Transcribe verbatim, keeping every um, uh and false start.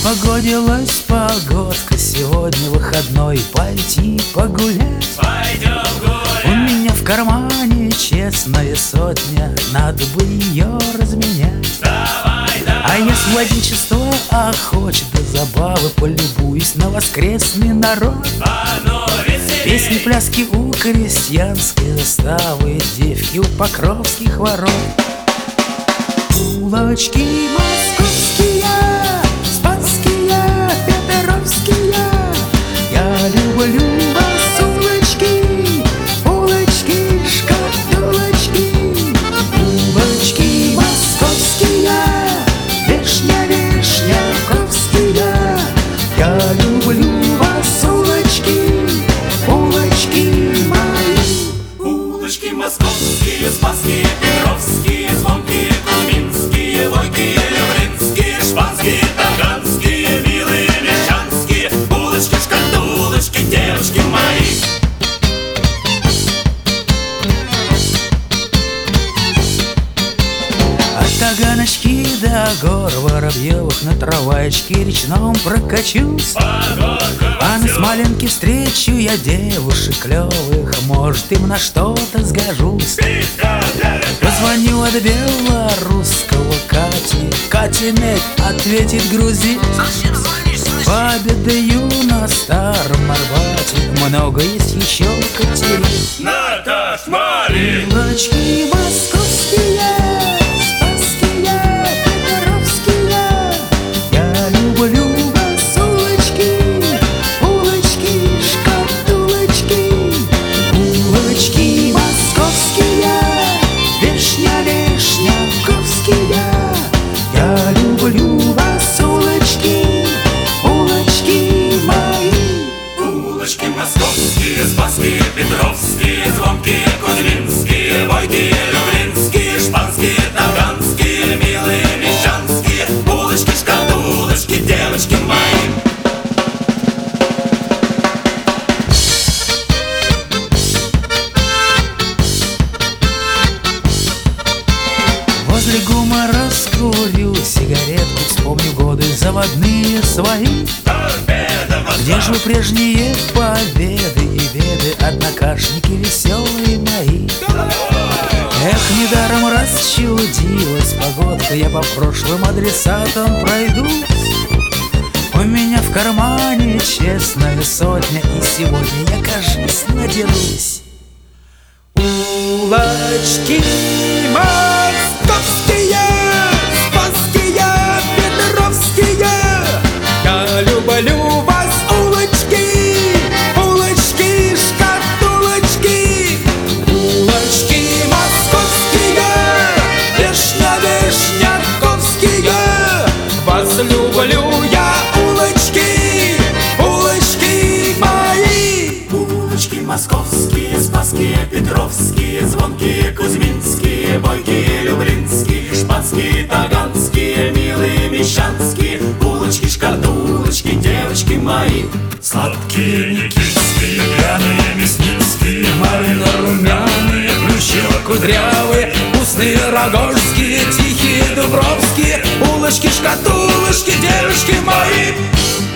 Распогодилась погодка, сегодня выходной, пойти погулять. Пойдем гулять. У меня в кармане честная сотня, надо бы ее разменять. Давай, давай. А если владичество охочет до забавы, полюбуюсь на воскресный народ. А ну веселей. Песни, пляски у крестьянской заставы, девки у покровских ворот. Улочки московские, спасские, петровские, я люблю вас, улочки, улочки, шкатулочки. Улочки московские, вишня, вишняковские, я люблю вас, улочки, улочки мои. Улочки московские, спасские, петровские, звонкие, кузьминские, войкие, люблинские, шпанские, таганские, милые, мещанские. Улочки, шкатулочки, девушки мои. От Таганочки до гор Воробьевых на трамваечке речном прокачусь. А на Смоленке встречу я девушек клевых, может, им на что-то сгожусь. Позвоню от белорусского Кати, Катинек ответит грузин. Пообедаю на Старом Арбате, много есть еще Катерин. Наташ, Мари. Улочки московские, спасские, петровские, я люблю вас, улочки, улочки, шкатулочки. Улочки московские, вишня, вишняковские, я люблю вас, улочки, улочки мои. Улочки московские, спасские, петровские, звонкие, кузьминские, войкие, люблинские, шпанские, таганские, милые, мещанские. Улочки, шкатулочки, девочки мои. Возле ГУМа раскурю сигаретку, вспомню годы заводные свои. Где же вы прежние победы и беды, однокашники веселые мои? Эх, недаром расчудилась погодка, я по прошлым адресатам пройдусь. У меня в кармане честная сотня, и сегодня я, кажись, надерусь. Улочки московские, спасские, петровские, я люблю вас, улочки, улочки, шкатулочки. Улочки московские, вишня, вишняковские, вас люблю я, улочки, улочки мои. Улочки московские, спасские, петровские, звонкие, кузьминские, бойкие, люблинские, шпанские, таганские, милые, мещанские. Улочки, шкатулочки, девочки мои. Сладкие никитские, пьяные мясницкие, Марino-румяные, плющево-кудрявые, вкусные рогожские, тихие дубровские. Улочки, шкатулочки, девочки мои.